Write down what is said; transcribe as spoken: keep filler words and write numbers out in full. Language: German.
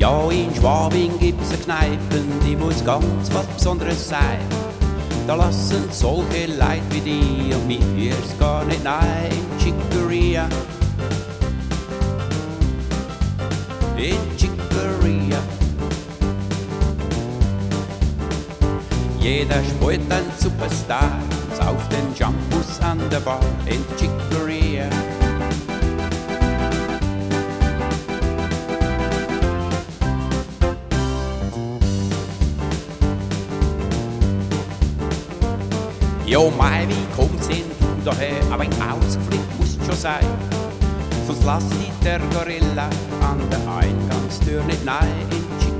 Ja, in Schwabing gibt's eine Kneipen, die muss ganz was Besonderes sein. Da lassen solche Leute wie die und mir erst gar nicht nein. Chicoria, in Chicoria. Jeder spielt ein Superstar, auf den Jumpus an der Bar in Chicoria. Jo, mei, wie kommt's denn du daher? Aber ein ausgeflippt musst schon sein. Sonst lass dich der Gorilla an der Eingangstür nicht nein in Chicoria.